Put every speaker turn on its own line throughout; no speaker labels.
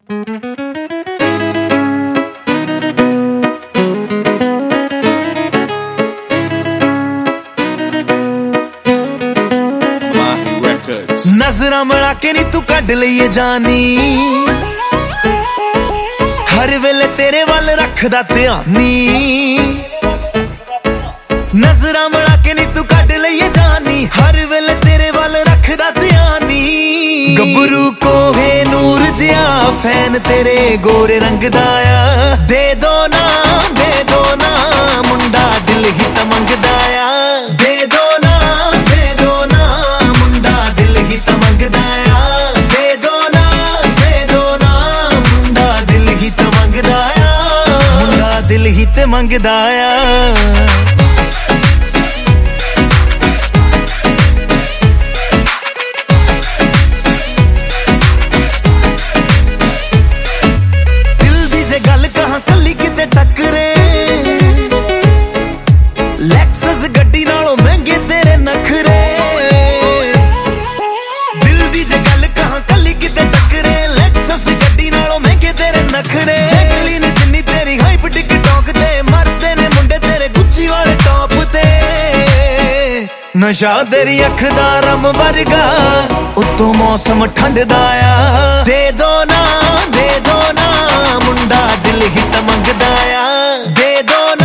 नजरा मिला के नी तू कड लईए जानी, हर वेले तेरे वाल रखदा ध्यानी। नजरा मिला के नी तू कड लईए जानी, हर वेले तेरे वाल रखदा ध्यानी। गबरू को है नूर जिया फैन तेरे गोरे रंग दाया। दे दो ना मुंडा दिल ही त मंगदाया। दे दो ना मुंडा दिल ही त मंगदाया। दे दो ना मुंडा दिल ही त मंगदाया। मुंडा दिल ही ते मंगदाया। गड्डी नालों महंगे तेरे नखरे। दिल दी जे गल कहां कली किते टकरे। लेक्सस गड्डी नालों महंगे तेरे नखरे। जैकलीन जिन्नी तेरी हाइप टिकटॉक ते मरदे ने मुंडे तेरे गुच्ची वाले टॉप ते। नशा तेरी अख दा रम वर्गा उत्तों मौसम ठंड दा आ। दे दो ना मुंडा दिल ही त मंगदा आ। दे दो ना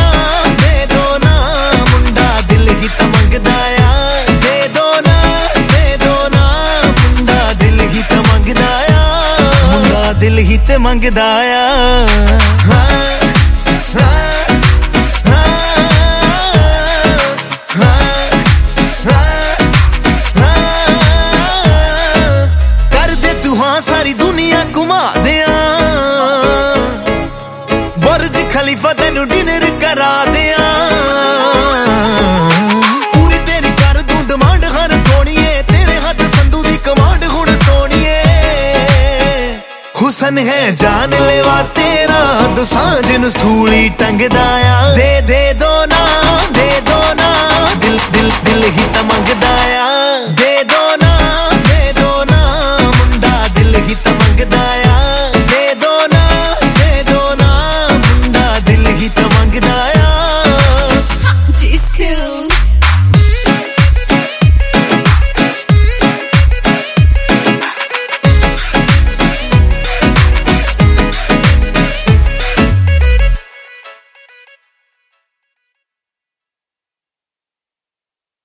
मुंडा दिल ही त मंगदा आ। दे दो ना मुंडा दिल ही त मंगदा आ। मुंडा दिल ही ते मंगदा आ। कर दे तू हाँ सारी दुनिया घुमा दिया। बुर्ज खलीफा तेनू डिनर करा दिया। पूरी तेरी कर दूं डिमांड हर सोनिए। तेरे हाथ संधू दी कमांड हुण सोनिए। हुसन है जान लेवा तेरा दुसांझ नू सूली टंगदा आ। दे दो ना दिल ही त मंगदा आ।